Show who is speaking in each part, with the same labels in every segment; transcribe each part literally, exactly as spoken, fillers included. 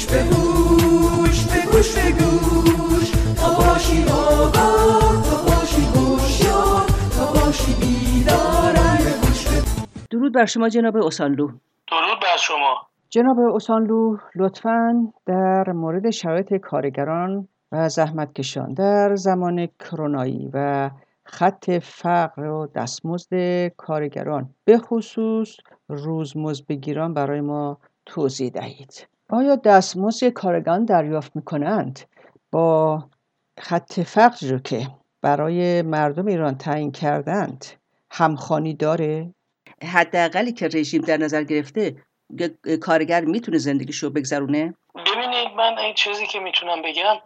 Speaker 1: گوش به گوش به گوش به گوش تا باشی آگاه تا باشی هوشیار تا باشی بیدار گوش به.
Speaker 2: درود بر شما جناب اوسانلو.
Speaker 3: درود بر شما
Speaker 2: جناب اوسانلو، لطفاً در مورد شرایط کارگران و زحمتکشان در زمان کرونایی و خط فقر و دستمزد کارگران به خصوص روزمزدبگیران برای ما توضیح دهید. آیا دستمزد کارگران دریافت می‌کنند با خط فقر رو که برای مردم ایران تعیین کردند همخوانی داره؟ حداقلی که رژیم در نظر گرفته کارگر میتونه زندگیشو بگذرونه؟
Speaker 3: ببینید، من این چیزی که میتونم بگم،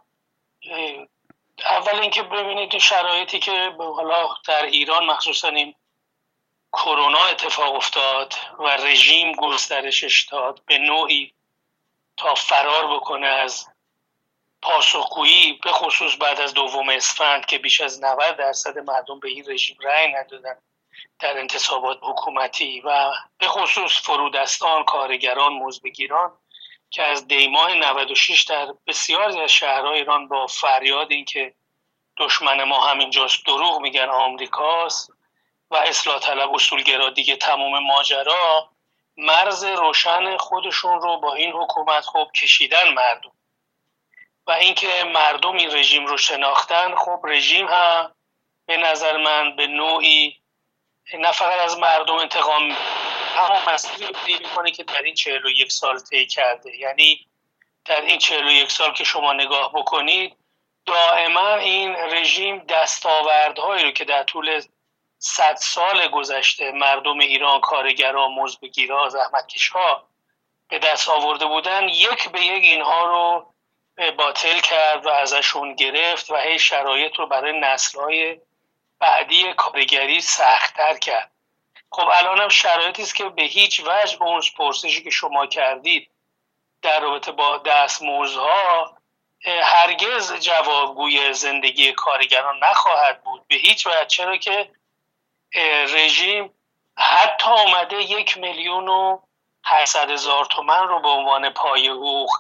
Speaker 3: اول اینکه ببینید این شرایطی که حالا در ایران مخصوصا این کرونا اتفاق افتاد و رژیم گسترشش داد به نوعی تا فرار بکنه از پاسخگویی، به خصوص بعد از دوم اسفند که بیش از نود درصد مردم به این رژیم رأی ندادن در انتصابات حکومتی و به خصوص فرودستان، کارگران، مزدبگیران که از دیماه نود و شش در بسیاری از شهرهای ایران با فریاد این که دشمن ما همینجاست، دروغ میگن آمریکاست و اصلاح طلب اصولگرا دیگه تمام ماجرا، مرز روشن خودشون رو با این حکومت خب کشیدن مردم و اینکه مردم این رژیم رو شناختن. خب رژیم هم به نظر من به نوعی نه فقط از مردم انتقام، همون مسئولی رو طی می‌کنه که در این چهل و یک سال طی کرده. یعنی در این چهل و یک سال که شما نگاه بکنید، دائما این رژیم دستاوردهایی رو که در طول صد سال گذشته مردم ایران، کارگران، مزدبگیران، زحمتکش‌ها به دست آورده بودن، یک به یک اینها رو باطل کرد و ازشون گرفت و هی شرایط رو برای نسل‌های بعدی کارگری سخت‌تر کرد. خب الان هم شرایطی است که به هیچ وجه اون پرسشی که شما کردید در رابطه با دستمزدها هرگز جوابگوی زندگی کارگران نخواهد بود، به هیچ وجه. چرا که رژیم حتی اومده یک میلیون و هشتصد هزار تومان رو به عنوان پای حقوق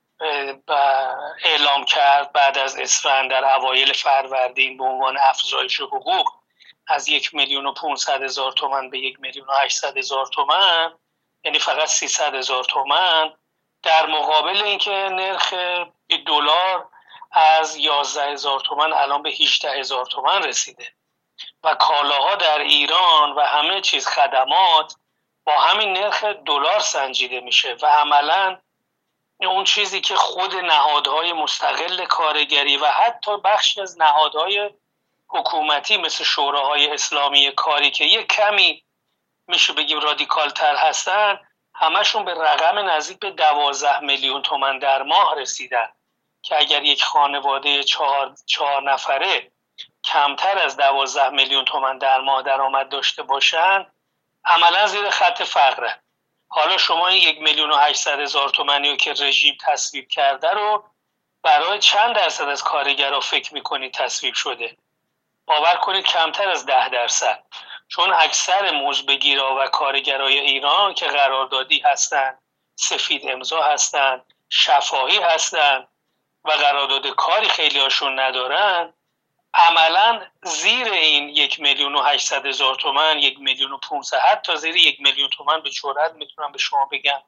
Speaker 3: اعلام کرد بعد از اسفند در اوایل فروردین به عنوان افزایش حقوق از یک میلیون و پانصد هزار تومان به یک میلیون و هشتصد هزار تومان، یعنی فقط سیصد هزار تومان، در مقابل اینکه نرخ دلار از یازده هزار تومان الان به هجده هزار تومان رسیده و کالاها در ایران و همه چیز، خدمات، با همین نرخ دلار سنجیده میشه و عملاً اون چیزی که خود نهادهای مستقل کارگری و حتی بخشی از نهادهای حکومتی مثل شوراهای اسلامی کاری که یک کمی میشه بگیم رادیکال تر هستن، همشون به رقم نزدیک به دوازده میلیون تومان در ماه رسیدن که اگر یک خانواده چهار, چهار نفره کمتر از دوازده میلیون تومان در ماه درآمد داشته باشن، عملا زیر خط فقره. حالا شما این یک میلیون و هشتصد هزار تومانی رو که رژیم تصویب کرده رو برای چند درصد از کارگرها فکر میکنید تصویب شده؟ باور کنید کمتر از ده درصد، چون اکثر مزدبگیرا و کارگرای ایران که قراردادی هستن، سفید امضا هستن، شفاهی هستن و قرارداد کاری خیلی هاشون ندارن، عملا زیر این یک میلیون و هشتصد هزار تومان، یک میلیون و پانصد، حتی زیر یک میلیون تومان به جرئت میتونم به شما بگم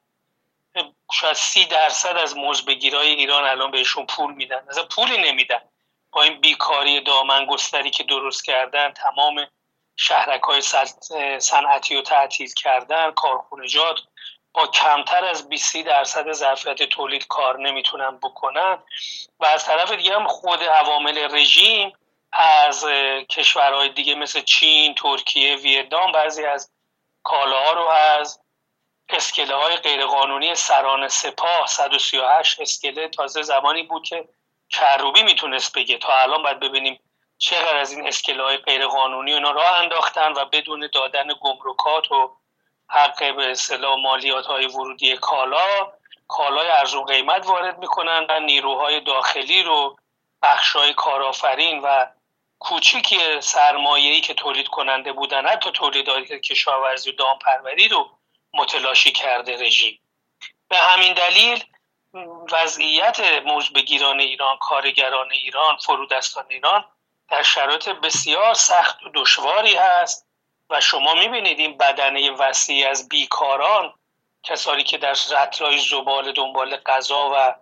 Speaker 3: شاید سی درصد از مزدبگیرای ایران الان بهشون پول میدن، مثلا پولی نمیدن. با این بیکاری دامنگستری که درست کردن، تمام شهرک‌های صنعتی رو تعطیل کردن، کارخونجات با کمتر از بیست درصد ظرفیت تولید کار نمیتونن بکنن و از طرف دیگه هم خود عوامل رژیم از کشورهای دیگه مثل چین، ترکیه، ویتنام بعضی از کالاها رو از اسکله های غیرقانونی سران سپاه صد و سی و هشت اسکله، تازه زمانی بود که کروبی میتونست بگه، تا الان باید ببینیم چقدر از این اسکله های غیرقانونی اونا راه انداختن و بدون دادن گمرکات و حق به اصطلاح مالیات های ورودی کالا، کالای ارزون قیمت وارد میکنن و نیروهای داخلی رو، بخشای کارآفرین و کوچیکی سرمایه‌ای که تولید کننده بودن، حتی تولیدات کشاورزی و دامپروری رو متلاشی کرده رژیم. به همین دلیل وضعیت موزبگیران ایران، کارگران ایران، فرودستان ایران در شرایط بسیار سخت و دشواری هست و شما میبینید این بدنه وسیع از بیکاران، کسانی که در رطلای زباله دنبال غذا و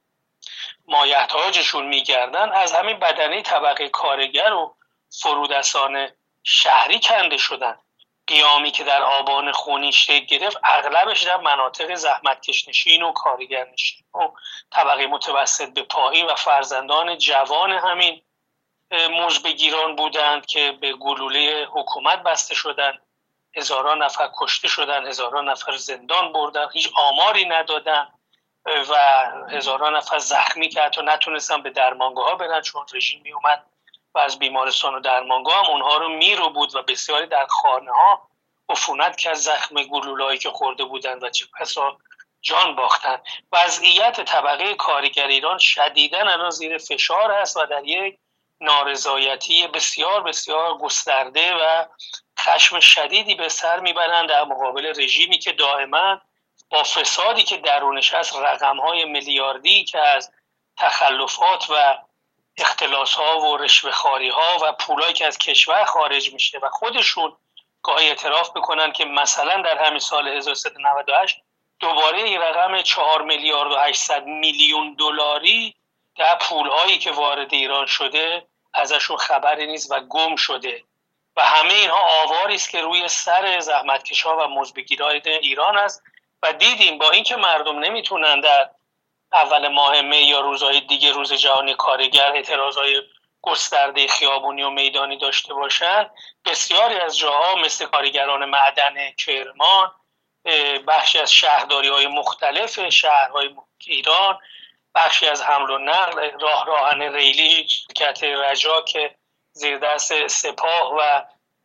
Speaker 3: مایحتاجشون میگردن، از همین بدنه طبقه کارگر و فرودستان شهری کنده شدن. قیامی که در آبان خونین شکل گرفت اغلبش در مناطق زحمتکش نشین و کارگر نشین و طبقه متوسط به پایین و فرزندان جوان همین موزبگیران بودند که به گلوله حکومت بسته شدند. هزاران نفر کشته شدند، هزاران نفر زندان بردن، هیچ آماری ندادن و هزاران نفر زخمی که حتی نتونستن به درمانگاه ها برن چون رژیم می اومد و از بیمارستان و درمانگاه هم اونها رو میرو بود و بسیاری در خانه ها عفونت کرد زخم گلوله‌ای که خورده بودند و چه بسا جان باختن. وضعیت طبقه کارگر ایران شدیداً الان زیر فشار است و در یک نارضایتی بسیار بسیار گسترده و خشم شدیدی به سر میبرند در مقابل رژیمی که دائما با فسادی که درونش هست، رقم‌های میلیاردی که از تخلفات و اختلاس‌ها و رشوه‌خواری‌ها و پولایی که از کشور خارج میشه و خودشون گاهی اعتراف بکنن که مثلا در همین سال هزار و سیصد و نود و هشت دوباره این رقم چهار میلیارد و هشتصد میلیون دلاری در پول‌هایی که وارد ایران شده ازشون خبری نیست و گم شده و همه اینها آواری است که روی سر زحمتکش‌ها و موزبگیران ایران است و دیدیم با اینکه مردم نمیتونن در اول ماه می یا روزهای دیگه روز جهانی کارگر اعتراضهای گسترده خیابونی و میدانی داشته باشن، بسیاری از جاها مثل کارگران معدن کرمان، بخشی از شهرداری‌های مختلف شهرهای ایران، بخشی از حمل و نقل، راه راهن ریلی شرکت رجا که زیر دست سپاه و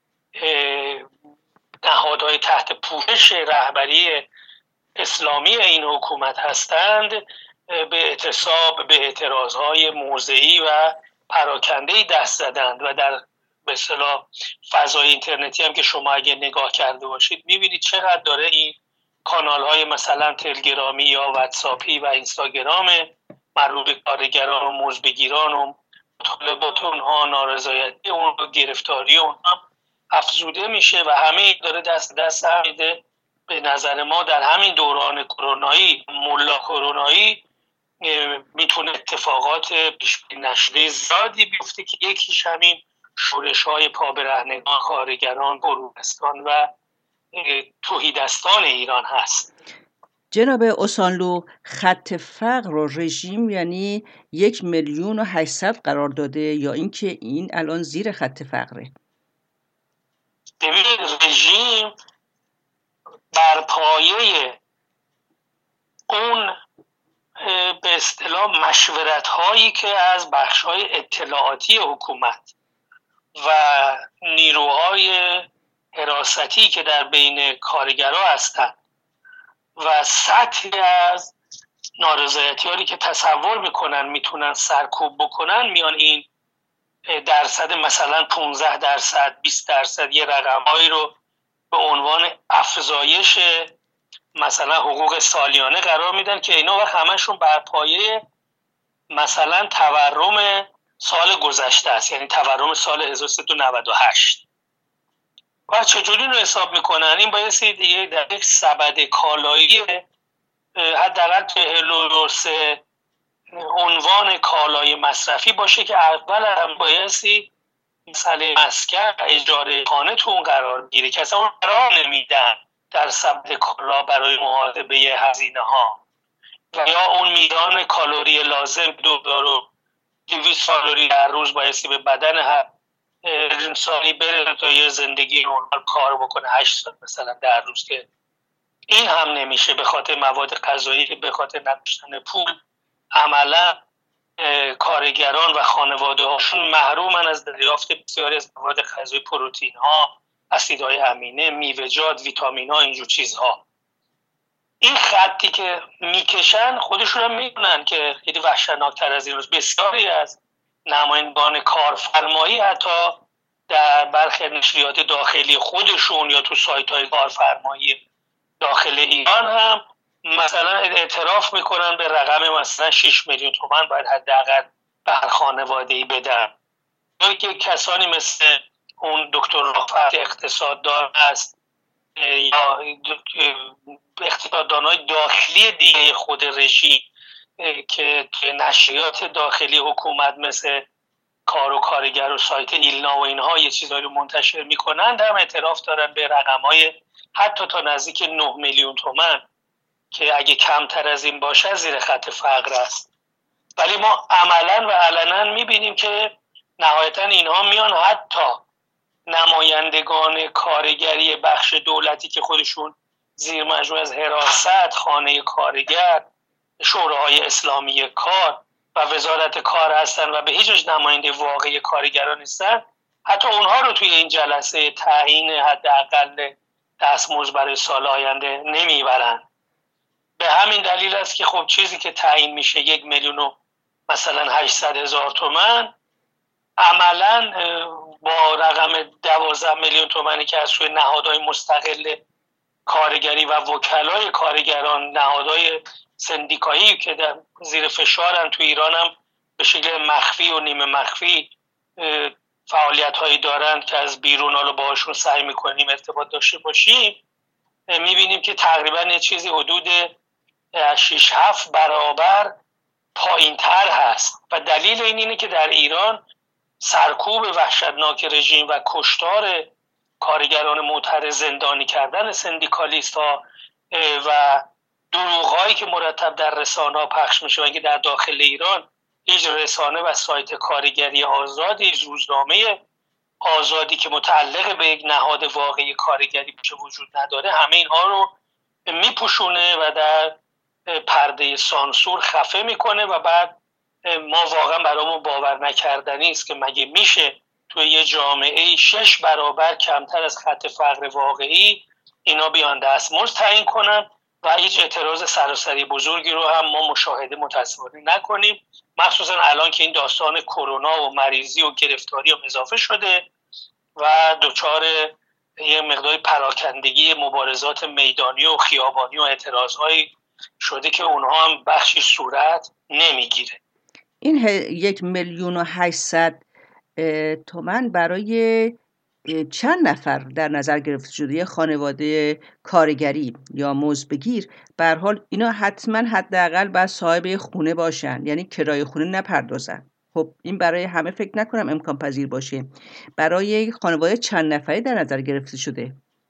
Speaker 3: نهادهای تحت پوشش رهبری اسلامی این حکومت هستند، به اعتصاب، به اعتراضهای موضعی و پراکنده‌ای دست زدند و در به اصطلاح فضای اینترنتی هم که شما اگه نگاه کرده باشید میبینید چقدر داره این کانال‌های مثلا تلگرامی یا واتساپی و اینستاگرام مربوط به کارگران و موزبگیران و مطالبات اونها، نارضایتی اونها، گرفتاری اونها افزوده میشه و همه داره دست دست هم میده. به نظر ما در همین دوران کرونایی، ملا کرونایی، میتونه اتفاقات پیش بینی نشده زیادی بیفته که یکیش همین شورش‌های پابرهنگان، کارگران، فرودستان و توحیدستان ایران هست.
Speaker 2: جناب اوسانلو، خط فقر و رژیم یعنی یک میلیون و هشتصد قرار داده یا اینکه این الان زیر خط فقره؟
Speaker 3: ببینید رژیم بر پایه اون به اصطلاح مشورت هایی که از بخش های اطلاعاتی حکومت و نیروهای حراستی که در بین کارگرها هستند و سطحی از نارضایتی هایی که تصور میکنن میتونن سرکوب بکنن، میان این درصد مثلا پانزده درصد، بیست درصد یه رقمهایی رو به عنوان افزایش مثلا حقوق سالیانه قرار میدن که اینا وقت همشون بر پایه مثلا تورم سال گذشته است، یعنی تورم سال هزار و سیصد و نود و هشت. و چجوری رو حساب میکنن؟ این بایستی دیگه در یک سبد کالایی حداقل چهل و سه عنوان کالای مصرفی باشه که اول هم بایستی مسئله مسکن اجاره خانه تو اون قرار گیره که اصلا اون قرار نمیدن در سبد کالا برای محاسبه هزینه ها و یا اون میزان کالری لازم دو هزار و دویست کالری در روز بایستی به بدن هر انسانی بره تا یه زندگی نرمال کار بکنه هشت ساعت مثلا در روز، که این هم نمیشه به خاطر مواد غذایی که به خاطر نداشتن پول عملا کارگران و خانواده هاشون محرومن از دریافت بسیاری از مواد غذایی، پروتئین ها، اسیدهای امینه، میوه‌جات، ویتامین ها، اینجور چیزها. این خطی که میکشن خودشون هم میدونن که خیلی وحشتناکتر از این روز بسیاری از نمایندگان کارفرمایی حتی در برخی نشریات داخلی خودشون یا تو سایت های کارفرمایی داخل ایران هم مثلا اعتراف میکنن به رقم مثلا شش میلیون تومان باید حداقل بر خانواده‌ای بدن، یا که کسانی مثل اون دکتر رافت اقتصاددان است یا اقتصاددان‌های داخلی دیگه خود رژیم که نشریات داخلی حکومت مثل کار و کارگر و سایت ایلنا و اینها یه چیزایی رو منتشر میکنن، هم اعتراف دارن به رقم‌های حتی تا نزدیک نه میلیون تومان که اگه کمتر از این باشه زیر خط فقر است. ولی ما عملاً و علنا میبینیم که نهایتاً اینها میان حتی نمایندگان کارگری بخش دولتی که خودشون زیر مجموعه از حراست، خانه کارگر، شوراهای اسلامی کار و وزارت کار هستن و به هیچ وجه نماینده واقعی کارگران نیستن، حتی اونها رو توی این جلسه تعیین حداقل دستمزد برای سال آینده نمیبرن. به همین دلیل است که خب چیزی که تعیین میشه یک میلیون و مثلا هشتصد هزار تومان، عملا با رقم دوازده میلیون تومانی که از سوی نهادهای مستقل کارگری و وکلای کارگران، نهادهای سندیکایی که در زیر فشارن تو ایران هم به شکل مخفی و نیمه مخفی فعالیت هایی دارند که از بیرون حالا باهاشون سعی میکنیم ارتباط داشته باشیم، میبینیم که تقریبا یه چیزی حدود شش هفت برابر پایین تر هست و دلیل این اینه که در ایران سرکوب وحشتناک رژیم و کشتار کارگران معترض، زندانی کردن سندیکالیست ها و دروغ‌هایی که مرتب در رسانه ها پخش میشه و اینکه در داخل ایران هیچ رسانه و سایت کارگری آزادی، هیچ روزنامه آزادی که متعلق به یک نهاد واقعی کارگری باشه وجود نداره، همه اینها رو میپوشونه و در پرده سانسور خفه میکنه و بعد ما واقعا برامون باور نکردنی است که مگه میشه توی یه جامعه شش برابر کمتر از خط فقر واقعی اینا بیان دستمزد تعیین کنن و هیچ اعتراض سراسری بزرگی رو هم ما مشاهده متاسفانه نکنیم، مخصوصا الان که این داستان کرونا و مریضی و گرفتاری هم اضافه شده و دچار یه مقدار پراکندگی مبارزات میدانی و خیابانی و اعتراضهایی شده که اونها هم بخشی صورت نمیگیره.
Speaker 2: این یک میلیون و هشتصد تومان برای چند نفر در نظر گرفته شده؟ یه خانواده کارگری یا مزدبگیر، به هر حال اینا حتما حداقل باید صاحب خونه باشن، یعنی کرایه خونه نپردازن. خب این برای همه فکر نکنم امکان پذیر باشه. برای خانواده چند نفری در نظر گرفته شده؟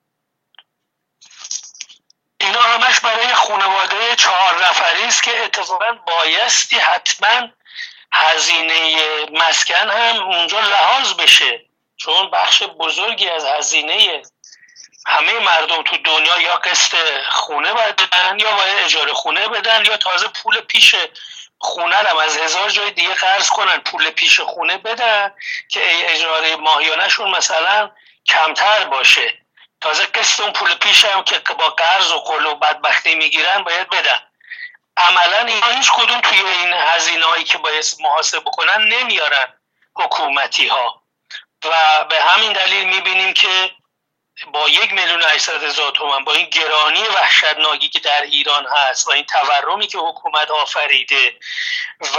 Speaker 3: اینا همش برای خانواده چهار نفری است که اتفاقا بایستی حتما هزینه مسکن هم اونجا لحاظ بشه، چون بخش بزرگی از هزینه همه مردم تو دنیا یا قسط خونه باید بدن یا باید اجاره خونه بدن یا تازه پول پیش خونه هم از هزار جای دیگه قرض کنن پول پیش خونه بدن که اجاره ماهیانه‌شون مثلا کمتر باشه، تازه قسط اون پول پیش هم که با قرض و قل و بدبختی میگیرن باید بدن. عملا اینا هیچ کدوم توی این هزینه‌هایی که باید محاسبه بکنن نمیارن حکومتی ها و به همین دلیل میبینیم که با یک میلیون و هشتصد هزار تومان، با این گرانی وحشتناکی که در ایران هست و این تورمی که حکومت آفریده و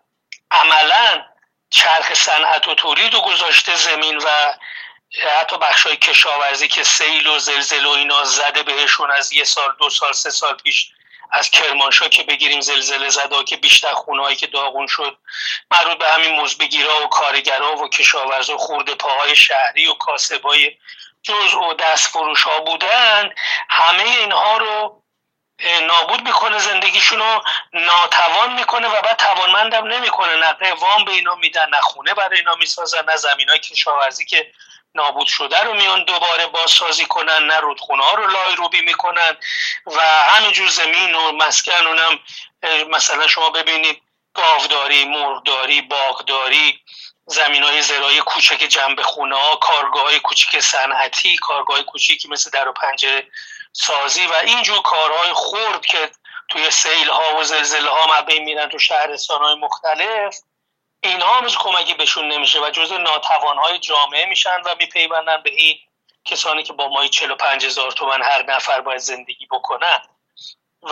Speaker 3: عملا چرخ صنعت و تولید رو گذاشته زمین و حتی بخشای کشاورزی که سیل و زلزله و اینا زده بهشون از یه سال دو سال سه سال پیش، از کرمانشاه که بگیریم زلزله زده که بیشتر خونه‌هایی که داغون شد مربوط به همین مزدبگیرا و کارگرا و کشاورزا و خورده پاهای شهری و کاسبای جزء و دست فروش ها بودن، همه اینها رو نابود میکنه، زندگیشون رو ناتوان میکنه و بعد توانمندم نمیکنه، نه وام به اینا میدن، نه خونه برای اینا میسازن، نه زمینای کشاورزی که نابود شده رو میان دوباره بازسازی کنن، نه رودخونه ها رو لایروبی میکنن و همینجور زمین و مسکن اونم مثلا شما ببینید گاوداری، مرغداری، باغداری، زمینای زراعی کوچک جنب خونه ها، کارگاه های کوچک صنعتی، کارگاه های کوچیکی مثل در و پنجره سازی و اینجور کارهای خرد که توی سیل ها و زلزله ها مبین میرن تو شهرستان های مختلف، اینها هم کمکی بهشون نمیشه و جزء ناتوانهای جامعه میشن و میپیوندن به این کسانی که با مایی چهل و پنج هزار تومان هر نفر باید زندگی بکنن. و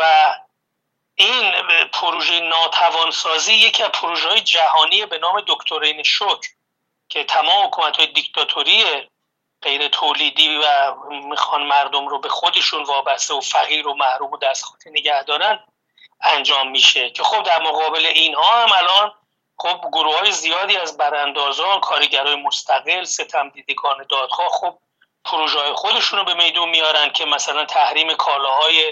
Speaker 3: این پروژه ناتوانسازی یکی از پروژه‌های جهانی به نام دکترین شوک که تمام حکومت‌های دیکتاتوری غیر تولیدی و میخوان مردم رو به خودشون وابسته و فقیر و محروم و دستخوش نگه دارن انجام میشه، که خب در مقابل اینها هم الان خب گروه‌های زیادی از براندازان، کارگرای مستقل، ستمدیدگان دادخواه خب پروژه‌های خودشون رو به میدون میارن که مثلا تحریم کالاهای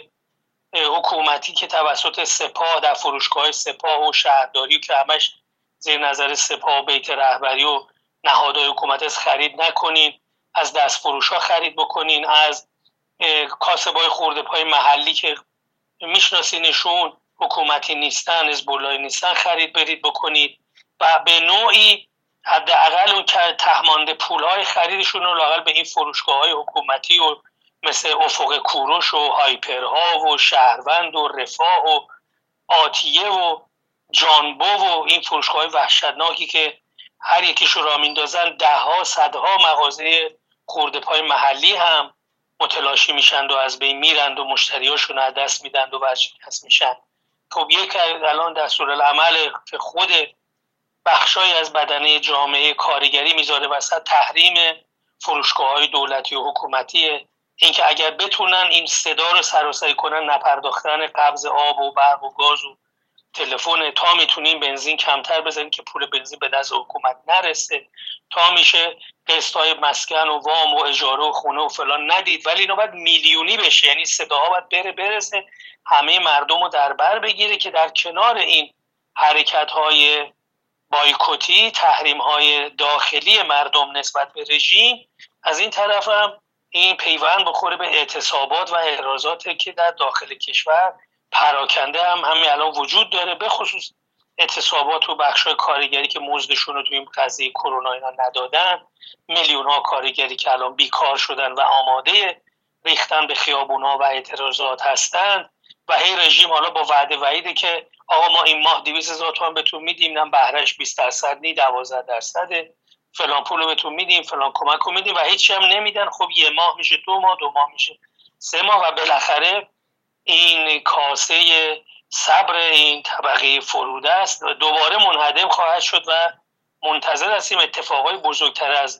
Speaker 3: حکومتی که توسط سپاه در فروشگاه سپاه و شهرداری که همش زیر نظر سپاه و بیت رهبری و نهادهای حکومت است خرید نکنین، از دست فروش ها خرید بکنین، از کاسبای خورده پای محلی که میشناسینشون حکومتی نیستن، حزب‌اللهی نیستن خرید برید بکنید و به نوعی حداقل اون که تهمانده پولهای خریدشون رو لااقل به این فروشگاه‌های حکومتی و مثل افق کوروش و هایپرها و شهروند و رفاه و آتیه و جانبو و این فروشگاه‌های وحشتناکی که هر یکیشو را میندازن ده ها صدها مغازه خورده پای محلی هم متلاشی میشن و از بین میرند و مشتریاشون از دست میدند و ورشکست میشن. خب یک الان دستورالعمل که خود بخشای از بدنه جامعه کارگری میذاره وسط تحریم فروشگاه‌های دولتی و حکومتی، اینکه اگر بتونن این صدا رو سراسری کنن، نپرداختن قبض آب و برق و گاز و تلفن، تا میتونیم بنزین کمتر بزنیم که پول بنزین به دست حکومت نرسه، تا میشه قسطای مسکن و وام و اجاره و خونه و فلان ندید، ولی اینا باید میلیونی بشه، یعنی صداها باید بره برسه همه مردم رو در بر بگیره که در کنار این حرکت‌های بایکوتی، تحریم‌های داخلی مردم نسبت به رژیم، از این طرف هم این پیوند بخوره به اعتصابات و اعتراضاتی که در داخل کشور پراکنده هم همین الان وجود داره، به خصوص اعتصابات و بخشای کارگری که مزدشون رو تو این قضیه کرونا اینا ندادن، میلیون ها کارگری که الان بیکار شدن و آماده ریختن به خیابونا و اعتراضات هستن و هی رژیم حالا با وعده وعیده که آقا ما این ماه دویست هزار تومان بهتون میدیم، نه بهرهش بیست درصد نی دوازده درصد، فلان پولو بهتون میدیم، فلان کمک رو میدیم و هیچی هم نمیدن. خب یه ماه میشه، دو ماه، دو ماه میشه سه ماه و بالاخره این کاسه صبر این طبقه فروده است دوباره منهدم خواهد شد و منتظر هستیم اتفاقای بزرگتر از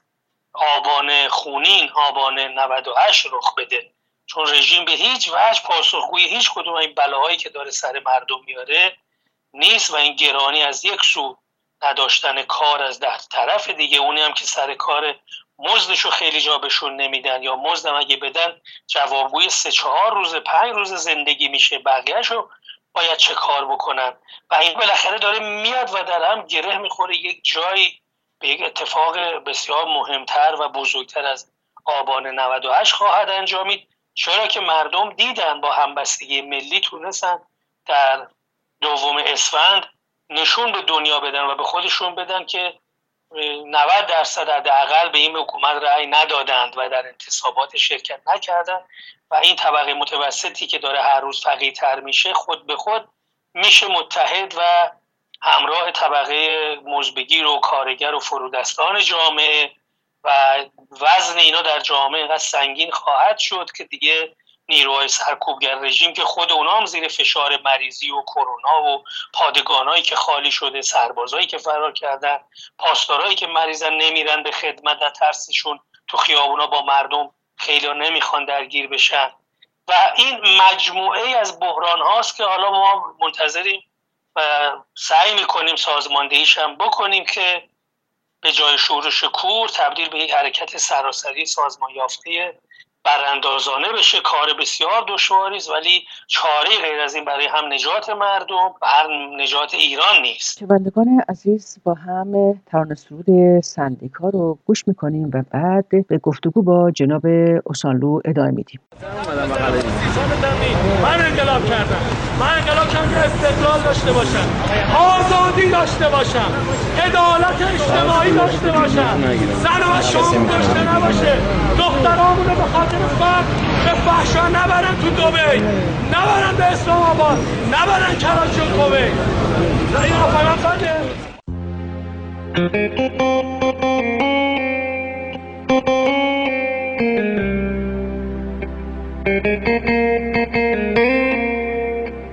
Speaker 3: آبان خونین، آبان نود و هشت رخ بده، چون رژیم به هیچ وجه پاسخگوی هیچ کدوم این بلاهایی که داره سر مردم میاره نیست و این گرانی از یک سو نداشتن کار از ده طرف دیگه، اونی هم که سر کار مزدشو خیلی جا بهشون نمیدن یا مزدم اگه بدن جوابگوی سه چهار روز پنج روز زندگی میشه، بقیهشو باید چه کار بکنن و این بالاخره داره میاد و در هم گره میخوره یک جایی به یک اتفاق بسیار مهمتر و بزرگتر از آبان نود و هشت خواهد انجامید، چرا که مردم دیدن با همبستگی ملی تونستن در دوم اسفند نشون به دنیا بدن و به خودشون بدن که نود درصد حداقل به این حکومت رأی ندادند و در انتصابات شرکت نکردند و این طبقه متوسطی که داره هر روز فقیرتر میشه خود به خود میشه متحد و همراه طبقه مزبگیر و کارگر و فرودستان جامعه و وزن اینا در جامعه اینقدر سنگین خواهد شد که دیگه نیروهای سرکوبگر رژیم که خود اونا هم زیر فشار مریضی و کرونا و پادگانایی که خالی شده، سربازایی که فرار کردن، پاسدارایی که مریضن نمیرن به خدمت در ترسشون تو خیابونا با مردم خیلی نمیخوان درگیر بشن و این مجموعه از بحران هاست که حالا ما منتظریم و سعی میکنیم سازماندهیش هم بکنیم که به جای شورش کور تبدیل به یک حرکت سراسری سازمان یافته براندازانه بشه. کار بسیار دشواری است ولی چاره غیر از این برای هم نجات مردم و هم نجات ایران نیست.
Speaker 2: شنوندگان عزیز، با هم ترانه سرود سندیکا رو گوش میکنیم و بعد به گفتگو با جناب اوسانلو ادامه میدیم.
Speaker 4: من انقلاب کردم، من انقلاب کردم که استقلال داشته باشم، آزادی داشته باشم، عدالت اجتماعی داشته باشم، زن و شوم داشته نباشه، دخترامون رو به خاطر فقر به فحشا نبرن تو دبی، نبرن به اسلام آباد، نبرن کراچی و کویت. این آفران بده.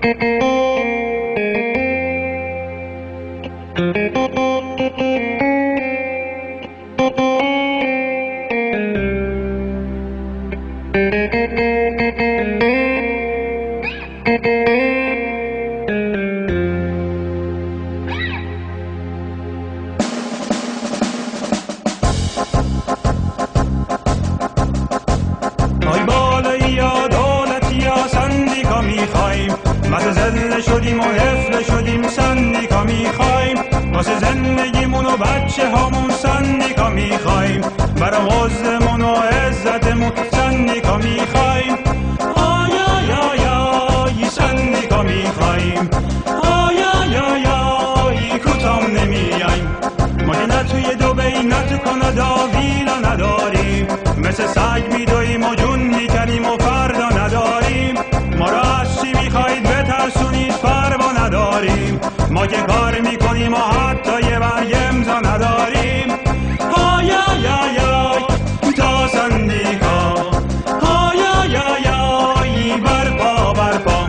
Speaker 5: ما که کار میکنیم و حتی یه برگ امضا نداریم. های های های های تا سندیکا، های های های های برپا برپا.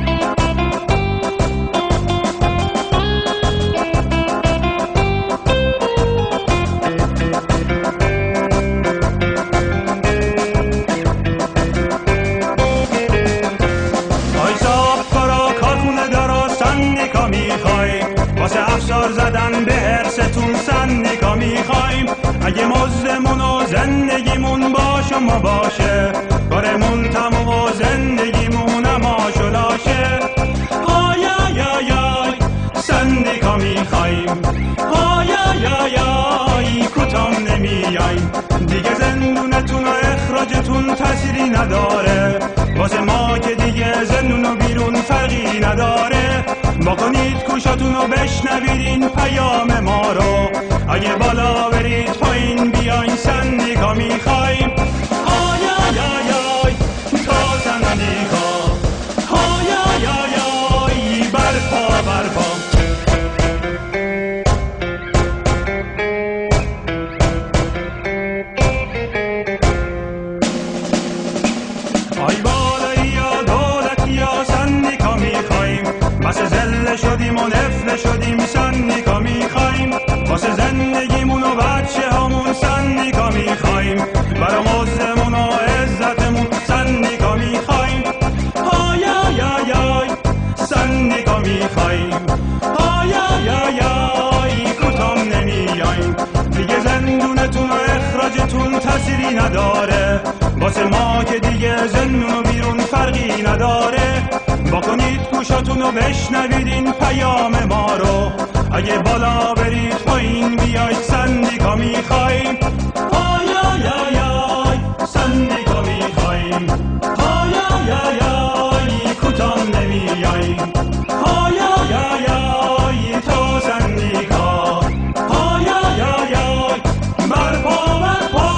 Speaker 5: های صاحب کارا کارخونه دارا سندیکا میخوای، واسه افشار زدن به هرستون سندیکا میخوایم. اگه مزدمون و زندگیمون باش و ما باشه، کارمون تموم و زندگیمون اما شلاشه. های های های های سندیکا میخوایم، های های های های کتام نمیایم. دیگه زندونتون و اخراجتون تأثیری نداره، واسه ما که دیگه زندون و بیرون فرقی نداره. با کنید گوشاتون رو بشنوید این پیام ما رو، اگه بالا برید پایین بیاین سندیکا میخوایم. آی آی آی آی تا سندیکا، آی آی آی آی برپا برپا. آی بالایی یا دولتی یا سندیکا میخوایم، واسه زله شدیم و نفله شدیم سندیکا میخوایم. واسه زندگیمون و بچه همون سندیکا میخوایم، برا مزدمون و عزتمون سندیکا میخوایم. های های های های سندیکا میخوایم، های های های های کتام نمیایم. دیگه زندونتون و اخراجتون تأثیری نداره، واسه ما که دیگه زندون و بیرون فرقی نداره. با کنید گوشاتون رو بشنوید این پیام ما رو، اگه بالا برید پایین بیاید سندیکا میخوایم. های های های های سندیکا میخوایم، های های های های کتام نمیایم. های های های های تا سندیکا، های های های های برپا برپا.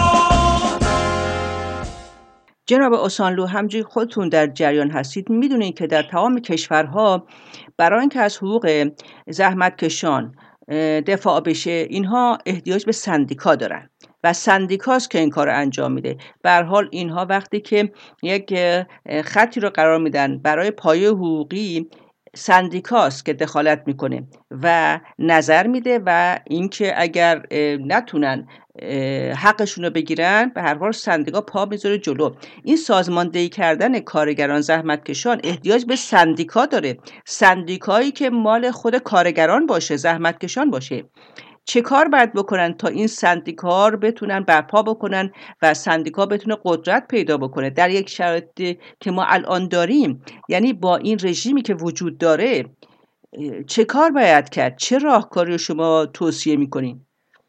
Speaker 2: جناب اوسانلو، همجوری خودتون در جریان هستید میدونید که در تمام کشورها برای اینکه از حقوق زحمتکشان دفاع بشه اینها احتیاج به سندیکا دارن و سندیکاست که این کار رو انجام میده. به هر حال اینها وقتی که یک خطی رو قرار میدن برای پایه حقوقی، سندیکاست که دخالت میکنه و نظر میده و اینکه اگر نتونن حقشون رو بگیرن، به هر حال سندیکا پا میذاره جلو. این سازماندهی کردن کارگران زحمتکشان احتیاج به سندیکا داره، سندیکایی که مال خود کارگران باشه، زحمتکشان باشه. چه کار باید بکنن تا این سندیکا رو بتونن برپا بکنن و سندیکا بتونه قدرت پیدا بکنه در یک شرایطی که ما الان داریم؟ یعنی با این رژیمی که وجود داره چه کار باید کرد؟ چه راهکاری شما توصیه میکنین؟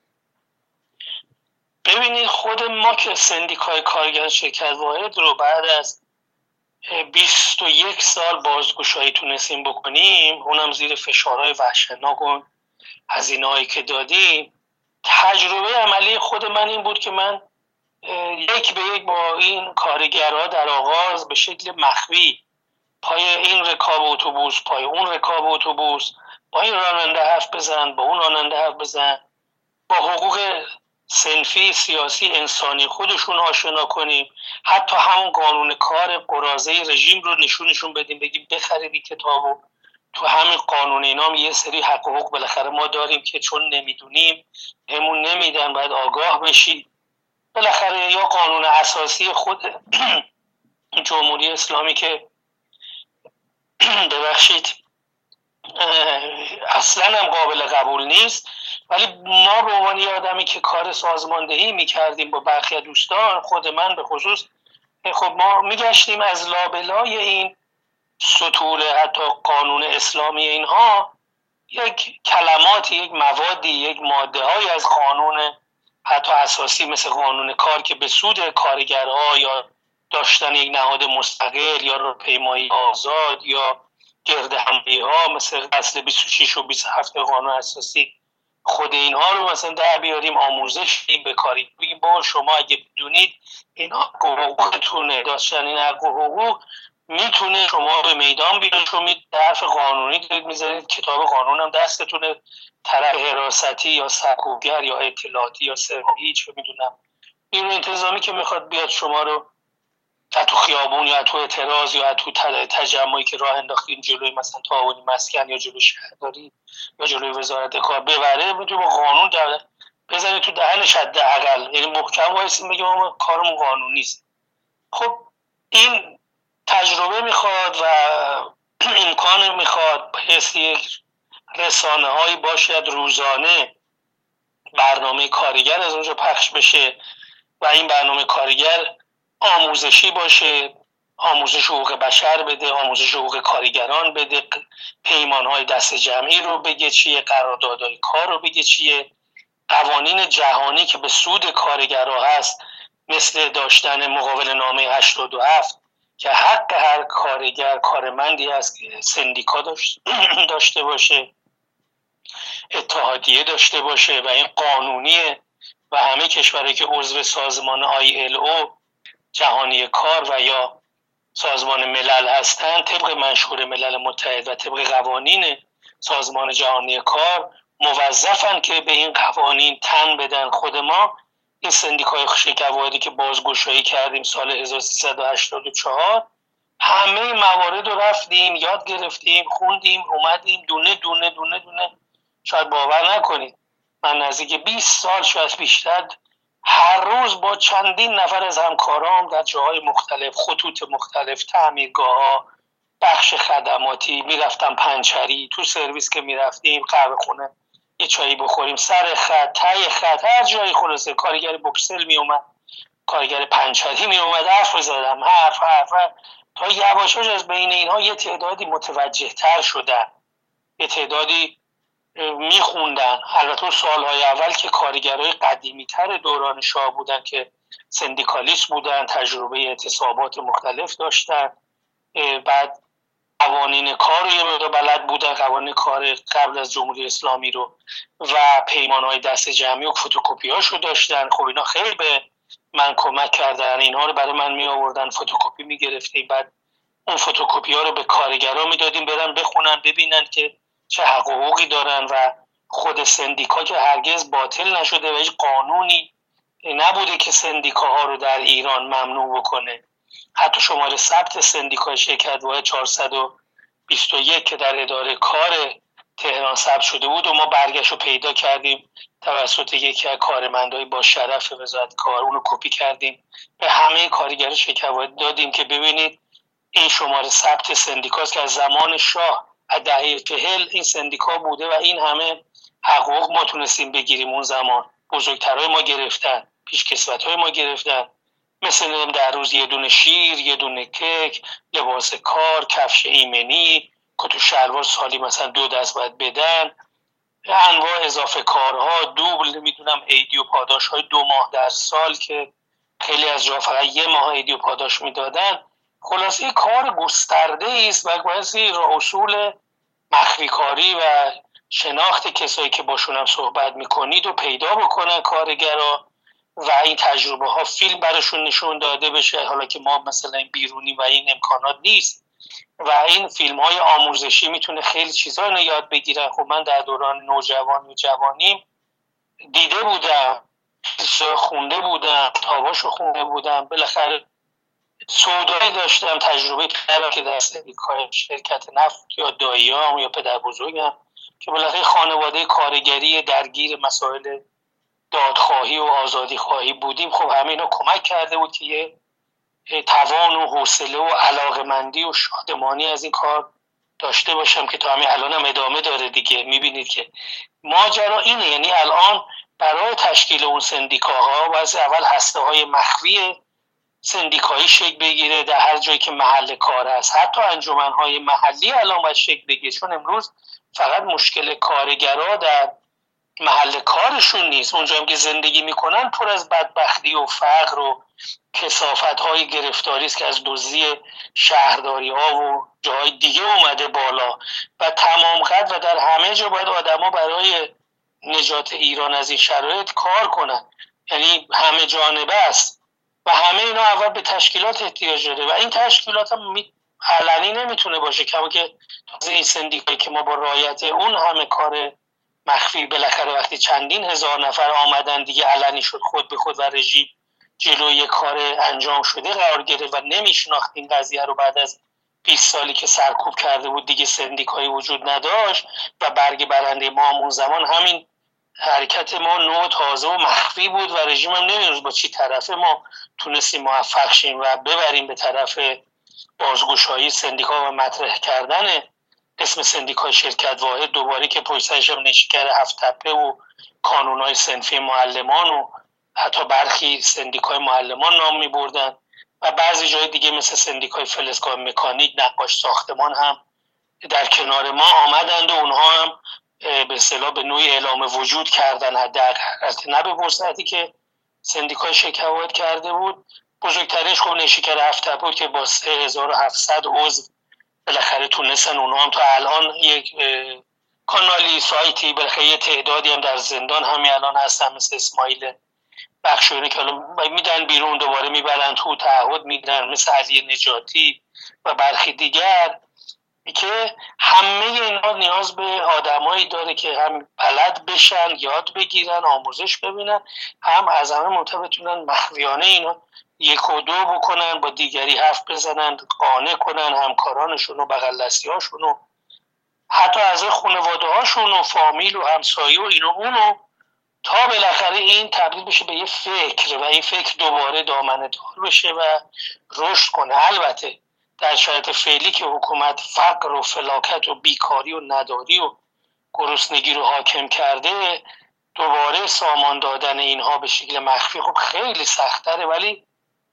Speaker 3: ببینید خود ما که سندیکای کارگر شرکت واحد رو بعد از بیست و یک سال بازگشایی تونستیم بکنیم، اونم زیر فشارهای وحشتناک و هزینه‌هایی که دادیم. تجربه عملی خود من این بود که من یک به یک با این کارگرها در آغاز به شکل مخفی پای این رکاب اتوبوس، پای اون رکاب اتوبوس، با این راننده حرف بزن، با اون راننده حرف بزن، با حقوق صنفی، سیاسی، انسانی خودشون آشنا کنیم. حتی همون قانون کار قراضه رژیم رو نشونشون بدیم، بگیم بخرید کتابو. تو همین قانون اینا هم یه سری حق و حقوق بالاخره ما داریم که چون نمیدونیم همون نمیدن، باید آگاه بشید. بالاخره یا قانون اساسی خود جمهوری اسلامی که ببخشید اصلا هم قابل قبول نیست، ولی ما به عنوان یه آدمی که کار سازماندهی میکردیم با برخی دوستان، خود من به خصوص، خب ما میگشتیم از لابلای این سطور حتی قانون اسلامی اینها یک کلماتی، یک موادی، یک ماده های از قانون حتی اساسی مثل قانون کار که به سود کارگرها یا داشتن یک نهاد مستقل یا راهپیمایی آزاد یا گرد همایی ها مثل اصل بیست و شش و بیست و هفت قانون اساسی، خود اینها رو مثلا در بیاریم آموزش بدیم به کاری، بگیم با شما اگه بدونید اینا حقوقتونه، داشتن این حق و حقوق میتونه شما به میدان بیارید، چون می طرف قانونی دارید میذارید، کتاب قانون هم دستتونه، طرف حراستی یا سرکوبگر یا اطلاعاتی یا سرایی چه میدونم نیروی انتظامی که میخواد بیاد شما رو تو خیابون یا تو اعتراض یا تو تجمعی که راه انداختین جلوی مثلا تعاونی مسکن یا جلوی شهرداری یا جلوی وزارت کار ببره، میتونه با قانون بزنید تو دهنش حداقل، یعنی محکم وایسین بگیم ما کارمون قانونی است. خب این تجربه میخواد و امکان میخواد، بحث یک رسانه هایی باشد روزانه برنامه کارگر از اونجا پخش بشه و این برنامه کارگر آموزشی باشه، آموزش حقوق بشر بده، آموزش حقوق کارگران بده، پیمانهای دست جمعی رو بگه چیه، قراردادهای کار رو بگه چیه، قوانین جهانی که به سود کارگرها هست مثل داشتن مقابل نامه هشتاد و هفت که حق هر کارگر کارمندی هست که سندیکا داشته باشه، اتحادیه داشته باشه و این قانونیه و همه کشورهایی که عضو سازمان آی ال او جهانی کار و یا سازمان ملل هستند طبق منشور ملل متحد و طبق قوانین سازمان جهانی کار موظفن که به این قوانین تن بدن. خود ما این سندیکای شکوایدی که بازگشایی کردیم سال هزار و سیصد و هشتاد و چهار همه موارد رو رفتیم یاد گرفتیم، خوندیم، اومدیم دونه دونه دونه دونه. شاید باور نکنید من نزدیک بیست سال شاید بیشتر هر روز با چندین نفر از همکارام در جاهای مختلف، خطوط مختلف، تعمیرگاه‌ها، بخش خدماتی میرفتم، پنچری، تو سرویس که میرفتیم، قهوه خونه یه چایی بخوریم، سر خط، تای خط، هر جایی خلاصه کارگر بوکسل می اومد، کارگر پنچری می اومد، حرف بزدم، حرف حرف حرف تا یواشاش از بین اینها یه تعدادی متوجه تر شدن، یه تعدادی میخوندن. البته سالهای اول که کارگرای قدیمی تر دوران شاه بودن که سندیکالیست بودن، تجربه اعتصابات مختلف داشتن، بعد قوانین کار رو یه مقدار بلد بودن، قوانین کار قبل از جمهوری اسلامی رو و پیمانهای دست جمعی و فتوکپی‌هاش رو داشتن. خب اینا خیلی به من کمک کردن، اینها رو برای من می آوردن، فتوکپی می گرفتیم، بعد اون فتوکپی ها رو به کارگران می دادیم برن بخونن ببینن که چه حق و حقوقی دارن و خود سندیکا که هرگز باطل نشده و هیچ قانونی نبوده که سندیکاها رو در ایران ممنوع بکنه. حتی شماره ثبت سندیکای شرکت واحد چهارصد و بیست و یک که در اداره کار تهران ثبت شده بود و ما برگشت رو پیدا کردیم توسط یکی از کارمندای با شرف وزارت کار، اونو کپی کردیم به همه کارگر شرکت واحد دادیم که ببینید این شماره ثبت سندیکاست که از زمان شاه از دهه چهل این سندیکا بوده و این همه حقوق ما تونستیم بگیریم. اون زمان بزرگترهای ما گرفتن، پیشکسوت‌های ما گرفتن، مثل در روز یه دونه شیر، یه دونه کیک، لباس کار، کفش ایمنی، کت و شلوار سالی مثلا دو دست باید بدن، انواع اضافه کارها، دوبل نمیدونم عیدی و پاداش های دو ماه در سال که خیلی از جا فقط یه ماه عیدی و پاداش میدادن. خلاصه کار گسترده است و بایستی اصول مخفی کاری و شناخت کسایی که باشون هم صحبت میکنید و پیدا بکنن کارگرها و این تجربه ها فیلم براشون نشون داده بشه، حالا که ما مثلا این بیرونی و این امکانات نیست و این فیلم های آموزشی میتونه خیلی چیزا رو یاد بگیرن. خب من در دوران نوجوانی و جوانیم دیده بودم خونده بودم، کتاباشو خونده بودم، بالاخره سودایی داشتم، تجربه کردم که در سندیکای شرکت نفت یا داییام یا پدر بزرگم که بالاخره خانواده کارگری درگیر مسائل دادخواهی و آزادی خواهی بودیم. خب همه اینا کمک کرده بود که یه توان و حوصله و علاقمندی و شادمانی از این کار داشته باشم که تا همین الان هم ادامه داره دیگه. میبینید که ماجرا اینه، یعنی الان برای تشکیل اون سندیکاها باید اول هسته های مخفی سندیکایی شکل بگیره در هر جایی که محل کار است. حتی انجمن‌های محلی الان باید شکل بگیره، چون امروز فقط مشکل کارگرها در محل کارشون نیست، اونجا هم که زندگی میکنن پر از بدبختی و فقر و کثافت‌های گرفتاری است که از دزدی شهرداری‌ها و جای دیگه اومده بالا و تمام قد و در همه جا باید آدم‌ها برای نجات ایران از این شرایط کار کنن، یعنی همه جانبه است و همه اینا اول به تشکیلات احتیاج داره و این تشکیلات هم علنی نمیتونه باشه، کما که این سندیکایی که ما با رعایت اون همه کار مخفی بالاخره وقتی چندین هزار نفر آمدن دیگه علنی شد، خود به خود و رژیم جلوی کار انجام شده قرار گرفت و نمیشناخت این قضیه رو. بعد از بیست سالی که سرکوب کرده بود دیگه سندیکایی وجود نداشت و برگ برنده ما هم اون زمان همین حرکت ما نوع تازه و مخفی بود و رژیم هم نمیدونست با چی طرفه ما تونستیم موفق شیم و ببریم به طرف بازگشایی سندیکا و مطرح کردن اسم سندیکای شرکت واحد دوباره که پشت سرش هم نشکر هفت تپه و کانونای صنفی معلمان و حتی برخی سندیکای معلمان نام می بردن و بعضی جای دیگه مثل سندیکای فلزکار مکانیک نقاش ساختمان هم در کنار ما آمدند و اونها هم به اصطلاح به نوعی اعلام وجود کردن، حداقل نه به وسعتی که سندیکای شرکت واحد کرده بود. بزرگترینش خب نیشکر هفت تپه بود که با سه هزار و هفتصد عضو بالاخره تونستن اونها هم تا الان یک کانالی سایتی بالاخره یه تعدادی هم در زندان همین الان هستن مثل اسماعیل بخشوری که الان میدن بیرون دوباره میبرن تو تعهد میدن، مثل علی نجاتی و برخی دیگر که همه اینا نیاز به آدمایی داره که هم بلد بشن، یاد بگیرن، آموزش ببینن، هم از همه منطقه بتونن مخفیانه اینا یک و دو بکنن، با دیگری حرف بزنن، قانع کنن همکارانشون و بغل دستی‌هاشون و حتی از خانواده هاشون و فامیل و همسایه و اینو اونو، تا بالاخره این تبدیل بشه به یه فکر و این فکر دوباره دامنه دار بشه و رشد کنه. البته در شرایط فعلی که حکومت فقر و فلاکت و بیکاری و نداری و گرسنگی رو حاکم کرده، دوباره سامان دادن اینها به شکل مخفی خب خیلی سخت‌تره، ولی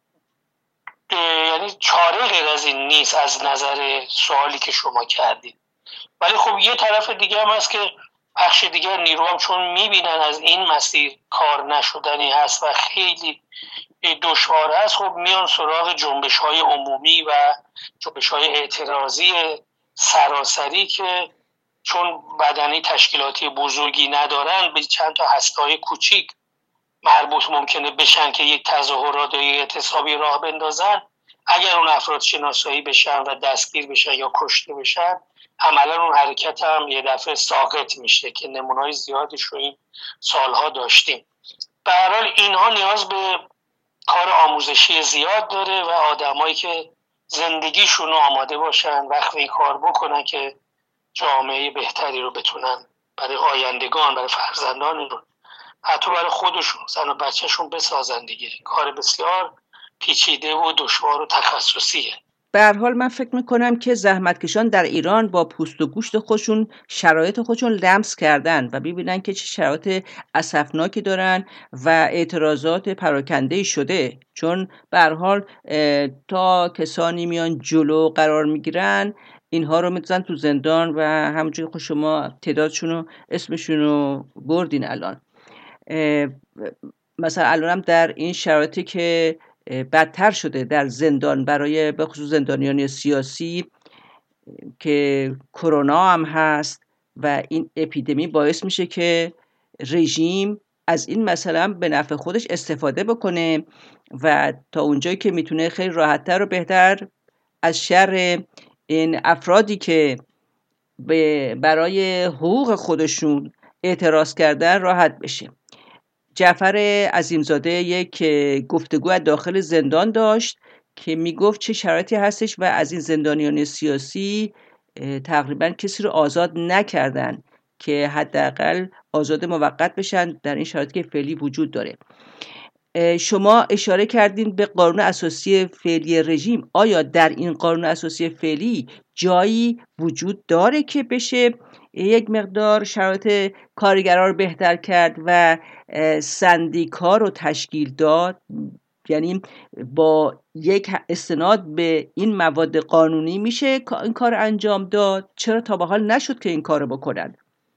Speaker 3: یعنی چاره غیر از این نیست از نظر سوالی که شما کردید. ولی خب یه طرف دیگه هم هست که بخش دیگه نیرو هم چون میبینن از این مسیر کار نشدنی هست و خیلی دشوار هست، خب میان سراغ جنبش های عمومی و جنبش های اعتراضی سراسری که چون بدنه تشکیلاتی بزرگی ندارن به چند تا هسته‌های کوچیک مربوط ممکنه بشن که یک تظاهرات و یک اعتصابی راه بندازن. اگر اون افراد شناسایی بشن و دستگیر بشن یا کشته بشن، عملا اون حرکت هم یه دفعه ساقط میشه که نمونه‌های زیادش رو این سالها داشتیم. به هر حال اینها نیاز به کار آموزشی زیاد داره و آدمایی که زندگیشون رو آماده باشن وقت این کار بکنن که جامعه بهتری رو بتونن برای آیندگان، برای فرزندانشون، حتی برای خودشون، زن و بچهشون بسازن دیگه. کار بسیار پیچیده و دشوار و تخصصیه.
Speaker 2: به هر حال من فکر میکنم که زحمتکشان در ایران با پوست و گوشت خودشون شرایط خودشون لمس کردن و ببینن که چه شرایط اسفناکی دارن و اعتراضات پراکنده شده، چون به هر حال تا کسانی میان جلو قرار میگیرن اینها رو میذارن تو زندان و همونجوری که شما تعدادشون رو اسمشون رو بردین الان. مثلا الان هم در این شرایطی که بدتر شده در زندان برای به خصوص زندانیان سیاسی که کرونا هم هست و این اپیدمی باعث میشه که رژیم از این مثلا به نفع خودش استفاده بکنه و تا اونجایی که میتونه خیلی راحت‌تر و بهتر از شر این افرادی که برای حقوق خودشون اعتراض کردن راحت بشه. جعفر عظیمزاده یک گفتگو از داخل زندان داشت که میگفت چه شرایطی هستش و از این زندانیان سیاسی تقریبا کسی رو آزاد نکردن که حداقل آزاد موقت بشن در این شرایطی که فعلی وجود داره. شما اشاره کردین به قانون اساسی فعلی رژیم. آیا در این قانون اساسی فعلی جایی وجود داره که بشه یک مقدار شرایط کارگران رو بهتر کرد و سندیکا رو تشکیل داد؟ یعنی با یک استناد به این مواد قانونی میشه این کار انجام داد؟ چرا تا به حال نشد که این کار رو بکنن؟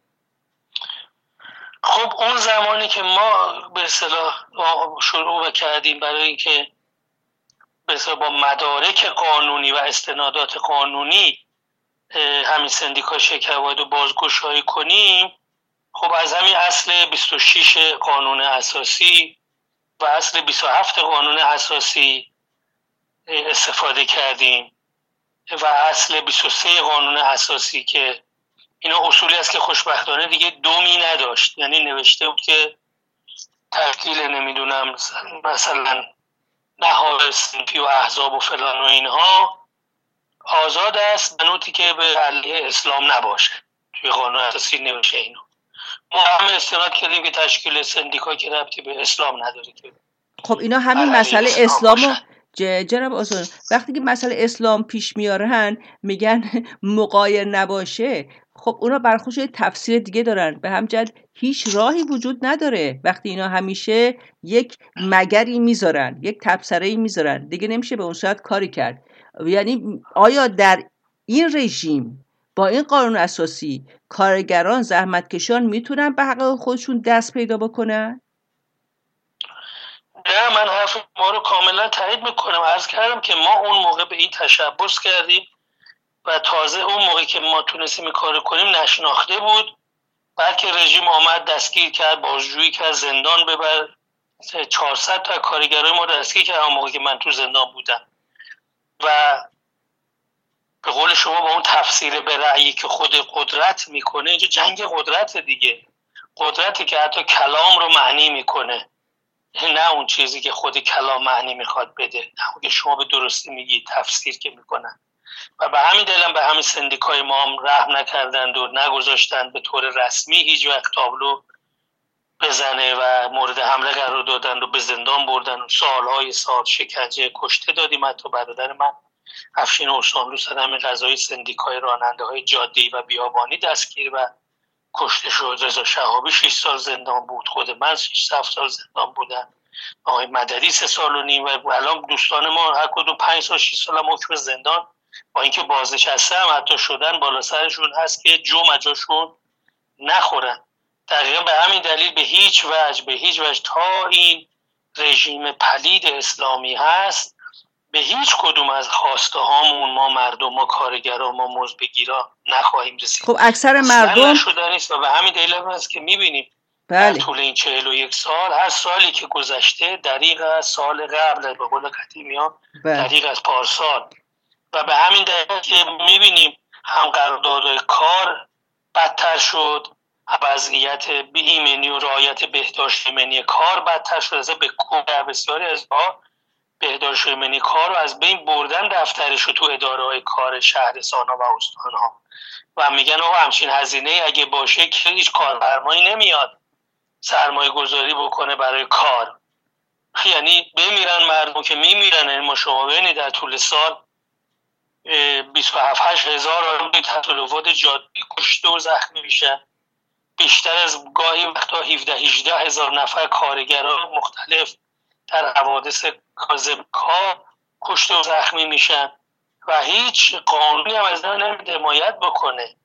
Speaker 3: خب اون زمانی که ما به اصطلاح شروع کردیم برای اینکه به اصطلاح با مدارک قانونی و استنادات قانونی همین سندیکا شکایت و بازگشایی کنیم، خب از همین اصل بیست و شش قانون اساسی و اصل بیست و هفت قانون اساسی استفاده کردیم و اصل بیست و سه قانون اساسی که اینا اصولی است که خوشبختانه دیگه دومی نداشت، یعنی نوشته بود که تشکیل نمیدونم مثلا نهاد صنفی و احزاب و فلان و اینها آزاد است به نوعی که به علیه اسلام نباشه. توی قانون اساسی نوشته اینو. ما هم استناد کردیم که تشکیل سندیکا که ربطی به اسلام نداره که
Speaker 2: خب اینا همین مسئله اسلامو جناب آسان وقتی که مسئله اسلام پیش میارن میگن مغایر نباشه، خب اونا برخوش تفسیر دیگه دارن. به همین جهت هیچ راهی وجود نداره وقتی اینا همیشه یک مگری میذارن، یک تبصره‌ای میذارن، دیگه نمیشه به اون صورت کاری کرد. یعنی آیا در این رژیم با این قانون اساسی کارگران زحمتکشان میتونن به حق خودشون دست پیدا بکنن؟
Speaker 3: نه، من حرف ما رو کاملا تایید میکنم. عرض کردم که ما اون موقع به این تشبث کردیم و تازه اون موقع که ما تونستیم این کار کنیم نشناخته بود، بلکه رژیم آمد دستگیر کرد، بازجویی کرد، زندان ببر. چهارصد تا کارگرای ما دستگیر کرد اون موقع که من تو زندان بودم و به قول شما با اون تفسیر به رأیی که خود قدرت میکنه، اینجا جنگ قدرت دیگه، قدرتی که حتی کلام رو معنی میکنه، نه اون چیزی که خود کلام معنی میخواد بده، نه که شما به درستی میگی، تفسیر که میکنن. و به همین دلیل به همین سندیکای ما هم رحم نکردند و نگذاشتند به طور رسمی هیچ وقت تابلو بزنه و مورد حمله قرار دادند و به زندان بردن و سالهای سال شکنجه، کشته دادیم. حتی برادر من افشین اورسانلو صدم قضایی سندیکای راننده های جاده‌ای و بیابانی دستگیر و کشته شد. رضا شهابی شش سال زندان بود، خود من شش هفت سال زندان بودم، آقای مددی سه سال و نیم و الان دوستان ما هر کدوم پنج سال شش سال هم حکم زندان با اینکه بازنشسته هم حتی شدن بالا سرشون هست که جو مجاشون نخورن. دقیقا به همین دلیل به هیچ وجه به هیچ وجه تا این رژیم پلید اسلامی هست به هیچ کدوم از خواسته هامون ما مردم، ما کارگران، ما مزدبگیرا نخواهیم رسید.
Speaker 2: خب اکثر مردم
Speaker 3: نشده نیست و به همین دلیل هست که میبینیم
Speaker 2: بله.
Speaker 3: در طول این چهل و یک سال هر سالی که گذشته دریغ از سال قبل، به قول قدیمیان دریغ از پارسال. و به همین دلیل که میبینیم هم قراردادهای کار بدتر شد، وضعیت ایمنی و رعایت بهداشت ایمنی کار بدتر شد. از به در بسیاری از ها بهداشت ایمنی کار رو از بین بردن دفترش رو تو اداره های کار شهرستان‌ها و استان‌ها و میگن آقا همچین هزینه اگه باشه که هیچ کارفرمایی نمیاد سرمایه گذاری بکنه برای کار. یعنی بمیرن مردم که میمیرن. یعنی ما شما ببینید در طول سال بیست و هفت هزار آدم به تلفات جادی کشته و زخمی میشن. بیشتر از گاهی وقتا هفده هجده هزار نفر کارگران مختلف در حوادث کاذب کار کشته و زخمی میشن و هیچ قانونی هم از اینا نمیده حمایت بکنه.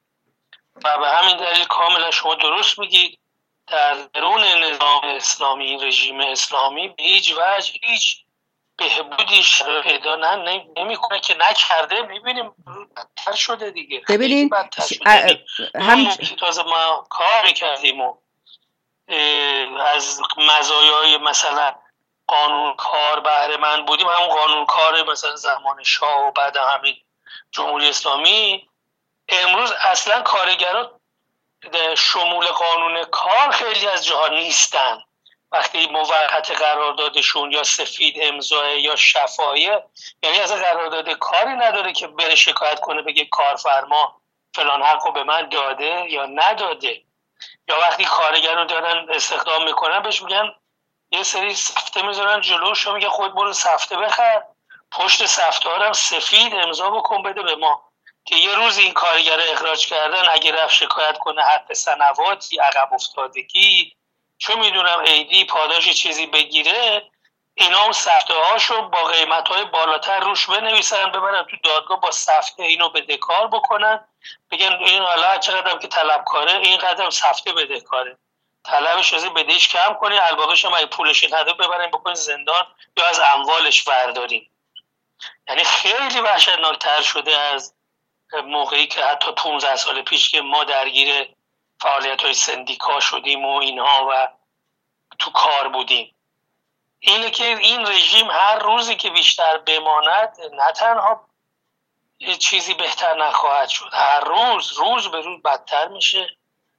Speaker 3: و به همین دلیل کاملا شما درست میگید در درون نظام اسلامی، رژیم اسلامی به هیچ وجه هیچ بهبودی پیدا نه نمیکنه که نکرده. میبینیم بدتر شده دیگه.
Speaker 2: ببینید
Speaker 3: هم که تازه ما کار کردیم و از مزایای مثلا قانون کار بهره مند بودیم، همون قانون کار مثلا زمان شاه و بعد همین جمهوری اسلامی. امروز اصلا کارگران شمول قانون کار خیلی از جاها نیستن. وقتی موقت قراردادشون یا سفید امضای یا شفایه، یعنی از قرارداد کاری نداره که بره شکایت کنه بگه کارفرما فلان حقو به من داده یا نداده. یا وقتی کارگر رو دارن استخدام میکنن بهش میگن یه سری سفته میذارن جلوش و میگه خود برو سفته بخر، پشت سفته ها هم سفید امضا بکن بده به ما، که یه روز این کارگر اخراج کردن اگه رفت شکایت کنه حق سنواتی، عقب افتادگی، چه میدونم عیدی، پاداش چیزی بگیره، اینا اون سفته هاشو با قیمت های بالاتر روش بنویسن ببرن تو دادگاه با سفته اینو بدهکار بکنن، بگن این حالا چقدر که طلبکاره این قدم سفته بدهکاره، طلبش از بدهش کم کنی، الباقیش هم اگه پولش نداره ببرین بکنین زندان یا از اموالش بردارین. یعنی خیلی وحشتناکتر شده از موقعی که حتی پانزده سال پیش که ما درگیر فعالیت‌های سندیکا شدیم و اینها و تو کار بودیم. اینه که این رژیم هر روزی که بیشتر بماند نه تنها چیزی بهتر نخواهد شد، هر روز روز به روز بدتر میشه.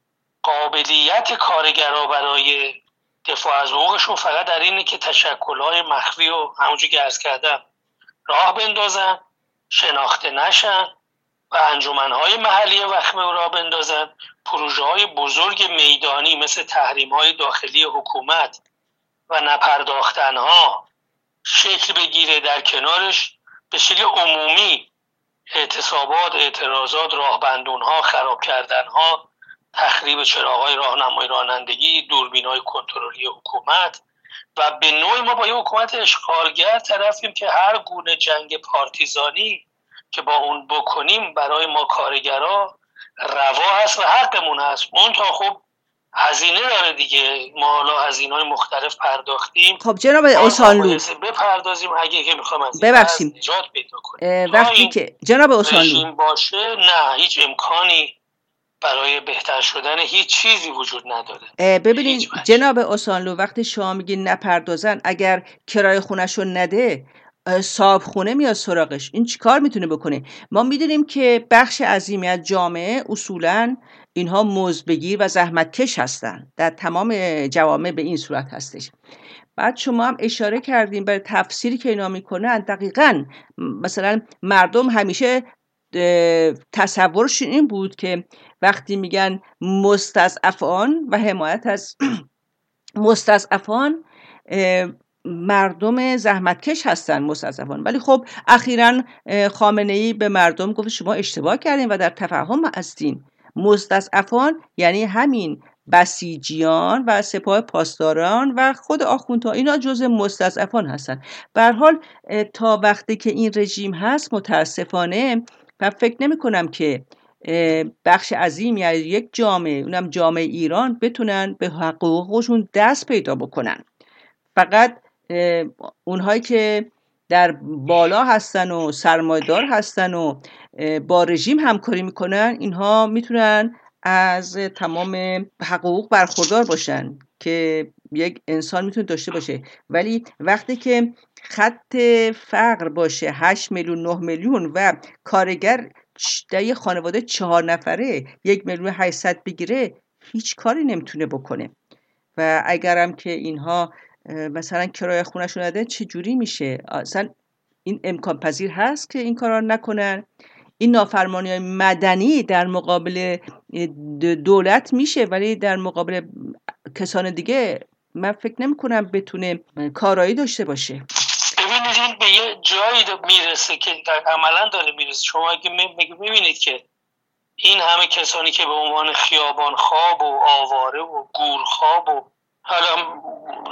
Speaker 3: قابلیت کارگرها برای دفاع از حقوقشون فقط در اینه که تشکل‌های مخفی و همونجور که عرض کردم راه بندازن، شناخته نشن و انجمن‌های محلی وخیمه راه بندازن، پروژه‌های بزرگ میدانی مثل تحریم‌های داخلی حکومت و نپرداختن‌ها شکل بگیره، در کنارش به شکل عمومی اعتصابات، اعتراضات، راهبندون‌ها، خراب کردن‌ها، تخریب چراغ‌های راهنمایی رانندگی، دوربین‌های کنترلی حکومت و به نوعی ما با یه حکومت اشغالگر طرفیم که هر گونه جنگ پارتیزانی که با اون بکنیم برای ما کارگرها روا هست و حقمون هست. منتها خب هزینه داره دیگه، ما حالا هزینه‌های مختلف پرداختیم.
Speaker 2: خب جناب اوسانلو
Speaker 3: بپردازیم اگه که میخوام از
Speaker 2: ببخشیم
Speaker 3: نجات پیدا کنیم.
Speaker 2: وقتی که جناب اوسانلو
Speaker 3: باشه نه هیچ امکانی برای بهتر شدن هیچ چیزی وجود نداره.
Speaker 2: ببینید جناب اوسانلو وقتی شما میگین نپردازن، اگر کرایه خونه‌شو نده صاحب خونه میاد سراغش، این چیکار میتونه بکنه؟ ما میدونیم که بخش عظیمی از جامعه اصولاً اینها مزدبگیر و زحمتکش هستن، در تمام جوامع به این صورت هستش. بعد شما هم اشاره کردیم برای تفسیری که اینا میکنن، دقیقاً مثلا مردم همیشه تصورش این بود که وقتی میگن مستضعفان و حمایت از مستضعفان، مردم زحمتکش هستن مستضعفان. ولی خب اخیراً خامنه‌ای به مردم گفت شما اشتباه کردین و در تفاهم هستین. مستضعفان یعنی همین بسیجیان و سپاه پاسداران و خود آخوندها، اینا جزء مستضعفان هستن. به هر حال تا وقتی که این رژیم هست متاسفانه من فکر نمی کنم که بخش عظیمی از یک جامعه، اونم جامعه ایران، بتونن به حقوقشون دست پیدا بکنن. فقط اونهایی که در بالا هستن و سرمایه‌دار هستن و با رژیم همکاری میکنن، اینها میتونن از تمام حقوق برخوردار باشن که یک انسان میتونه داشته باشه. ولی وقتی که خط فقر باشه هشت میلیون نه میلیون و کارگر در یک خانواده چهار نفره یک میلیون هشتصد بگیره، هیچ کاری نمیتونه بکنه. و اگرم که اینها مثلا کرایه خونه‌شون نده چه جوری میشه؟ اصلا این امکان پذیر هست که این کارا نکنن؟ این نافرمانی‌های مدنی در مقابل دولت میشه، ولی در مقابل کسان دیگه من فکر نمی‌کنم بتونه کارایی داشته باشه.
Speaker 3: ببینید این به یه جایی میرسه که عملا داره میرسه. شما اگه میبینید که این همه کسانی که به عنوان خیابان خواب و آواره و گورخواب و حالا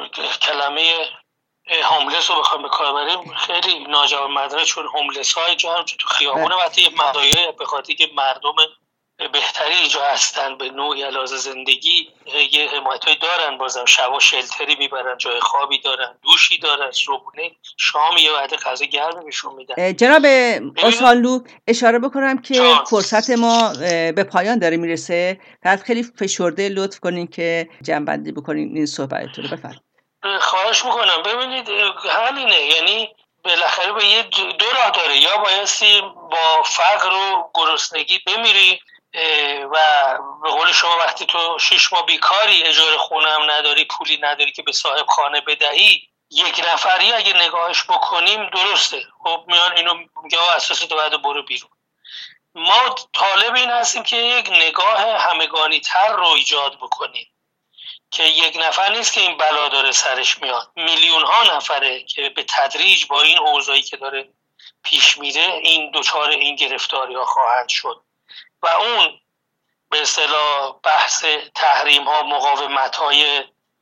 Speaker 3: کلمه هوملس رو بخوام به کار بریم خیلی ناجواب مداره، چون هوملس های جا هم تو خیابونه وقتی یه مدایه به خاطر که مردم بهتری اینجا هستن به نوعی علاوه زندگی یه حمایتایی دارن، بازم شبا شلتری میبرن، جای خوابی دارن، دوشی دارن، صبحونه شام یه وعده غذا گرم بهشون میدن.
Speaker 2: جناب اوسانلو اشاره بکنم که جان. فرصت ما به پایان داره میرسه، بعد خیلی فشرده لطف کنین که جمع‌بندی بکنین این صحبتتون رو. بفرمایید.
Speaker 3: خواهش میکنم. ببینید همینه، یعنی بالاخره به یه دو راه داره، یا بایستی با فقر و گرسنگی بمیری و به قول شما وقتی تو شش ماه بیکاری، اجاره خونه هم نداری، پولی نداری که به صاحب خانه بدهی، یک نفری اگه نگاهش بکنیم درسته، خب میان اینو میگه اساس تو بعد برو بیرون. ما طالب این هستیم که یک نگاه همگانی تر رو ایجاد بکنیم که یک نفر نیست که این بلا داره سرش میاد، میلیون ها نفره که به تدریج با این اوضاعی که داره پیش میره این دوچار این گرفتاری ها خواهند شد و اون به اصطلاح بحث تحریم ها، مقاومت های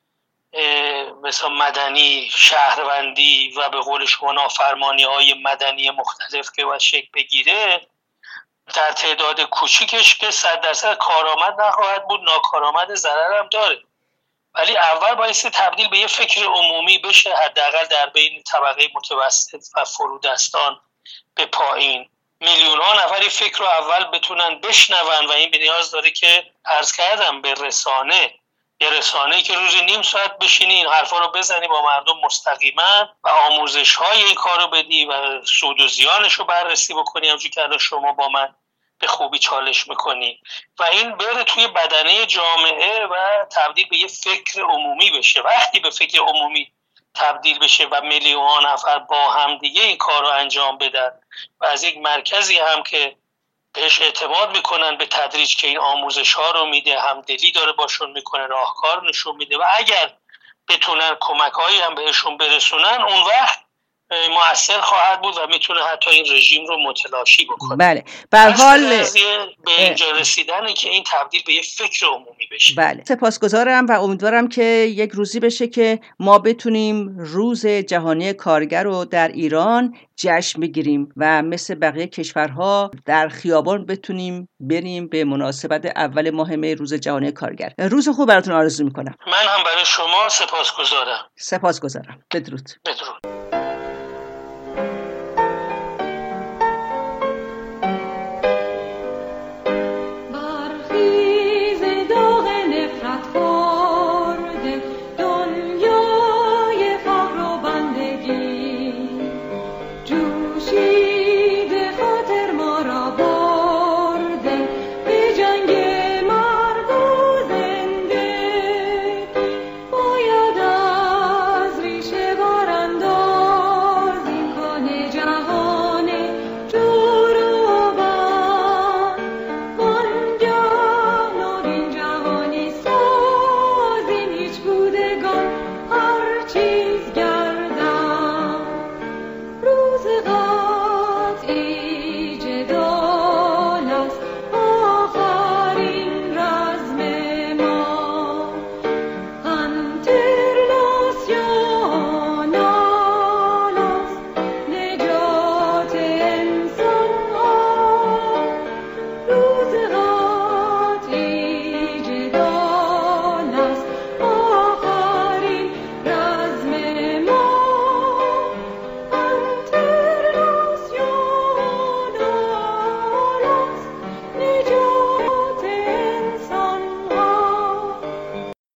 Speaker 3: مثلا مدنی، شهروندی و به قول شما نافرمانی های مدنی مختلف که باید شکل بگیره در تعداد کوچیکش که صد درصد کارآمد نخواهد بود، ناکارآمد ضرر هم داره، ولی اول باید تبدیل به یه فکر عمومی بشه، حداقل در بین طبقه متوسط و فرودستان به پایین میلیون ها نفری فکر رو اول بتونن بشنون و این به نیاز داره که عرض کردم به رسانه، یه رسانه‌ای که روزی نیم ساعت بشینی این حرفا رو بزنی با مردم مستقیما و آموزش های این کار رو بدی و سود و زیانش رو بررسی بکنی، همونجوری که الان شما با من به خوبی چالش میکنی و این بره توی بدنه جامعه و تبدیل به یه فکر عمومی بشه. وقتی به فکر عمومی تبدیل بشه و میلیون ها نفر با هم دیگه این کار رو انجام بدن و از یک مرکزی هم که بهش اعتماد میکنن به تدریج که این آموزش ها رو میده، همدلی داره باشون میکنه، راهکار نشون میده و اگر بتونن کمک هایی هم بهشون برسونن، اون وقت مؤثر خواهد بود و میتونه حتی این رژیم رو متلاشی بکنه.
Speaker 2: بله. به هر حال
Speaker 3: به اینجا رسیدنه که این تبدیل به یه فکر عمومی بشه.
Speaker 2: بله. سپاسگزارم و امیدوارم که یک روزی بشه که ما بتونیم روز جهانی کارگر رو در ایران جشن بگیریم و مثل بقیه کشورها در خیابان بتونیم بریم به مناسبت اول ماه می روز جهانی کارگر. روز خوب براتون آرزو میکنم.
Speaker 3: من هم برای شما سپاسگزارم.
Speaker 2: سپاسگزارم. بدرود.
Speaker 3: بدرود.